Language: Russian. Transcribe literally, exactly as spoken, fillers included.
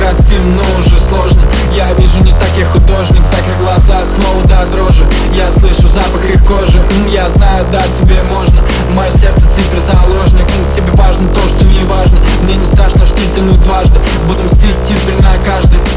простим, но уже сложно. Я вижу не так, я художник. Закрой глаза снова до дрожи. Я слышу запах их кожи. М, Я знаю, да, тебе можно. Мое сердце цифры заложник. М, Тебе важно то, что не важно. Мне не страшно, что тянуть дважды. Буду мстить теперь на каждый.